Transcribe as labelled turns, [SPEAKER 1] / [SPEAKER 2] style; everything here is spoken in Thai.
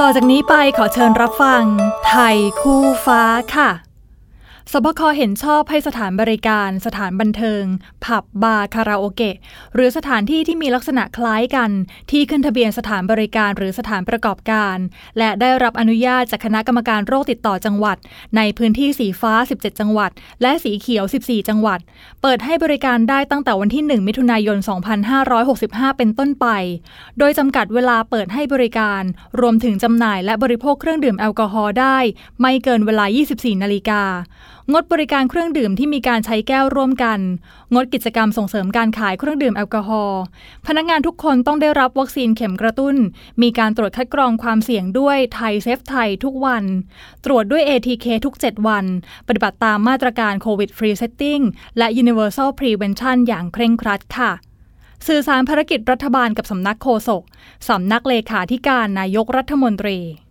[SPEAKER 1] ต่อจากนี้ไปขอเชิญรับฟังไทยคู่ฟ้าค่ะสบค.เห็นชอบให้สถานบริการสถานบันเทิงผับบาร์คาราโอเกะหรือสถานที่ที่มีลักษณะคล้ายกันที่ขึ้นทะเบียนสถานบริการหรือสถานประกอบการและได้รับอนุญาตจากคณะกรรมการโรคติดต่อจังหวัดในพื้นที่สีฟ้า17จังหวัดและสีเขียว14จังหวัดเปิดให้บริการได้ตั้งแต่วันที่1มิถุนายน2565เป็นต้นไปโดยจำกัดเวลาเปิดให้บริการรวมถึงจำหน่ายและบริโภคเครื่องดื่มแอลกอฮอล์ได้ไม่เกินเวลา 24 นาฬิกางดบริการเครื่องดื่มที่มีการใช้แก้วร่วมกันงดกิจกรรมส่งเสริมการขายเครื่องดื่มแอลกอฮอล์พนักงานทุกคนต้องได้รับวัคซีนเข็มกระตุ้นมีการตรวจคัดกรองความเสี่ยงด้วยไทยเซฟไทยทุกวันตรวจด้วย ATK ทุก7วันปฏิบัติตามมาตรการโควิดฟรีเซตติ้งและ Universal Prevention อย่างเคร่งครัดค่ะสื่อสารภารกิจรัฐบาลกับสำนักโฆษกสำนักเลขาธิการนายกรัฐมนตรี